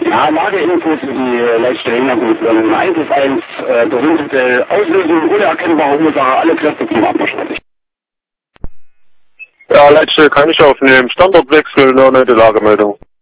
Ja, Lageinfo für die Leitstelle Hintergrund 111, berühmte Auslösung, unerkennbare Ursache, alle Kräfte zum Abmarsch. Ja, Leitstelle kann ich aufnehmen. Standortwechsel, nur eine Lagemeldung.